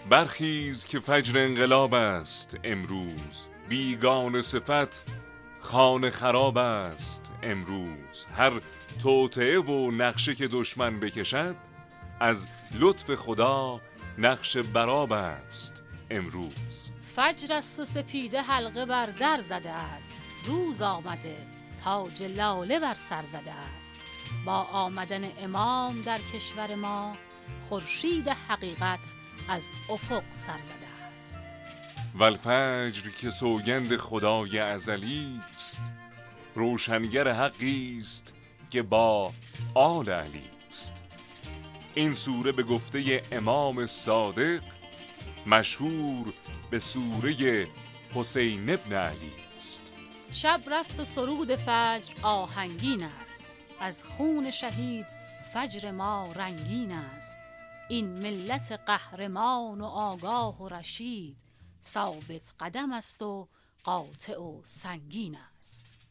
برخیز که فجر انقلاب است امروز، بیگانه صفت خانه خراب است امروز. هر توطئه و نقشه که دشمن بکشد، از لطف خدا نقش براب است امروز. فجر است و سپیده حلقه بر در زده است، روز آمده تاج لاله بر سر زده است. با آمدن امام در کشور ما، خورشید حقیقت از افق سر زده است. والفجر که سوگند خدای ازلی است، روشنگر حقی است که با آل علی است. این سوره به گفته امام صادق مشهور به سوره حسین ابن علی است. شب رفت و سرود فجر آهنگین است، از خون شهید فجر ما رنگین است. این ملت قهرمان و آگاه و رشید، ثابت قدم است و قاطع و سنگین است.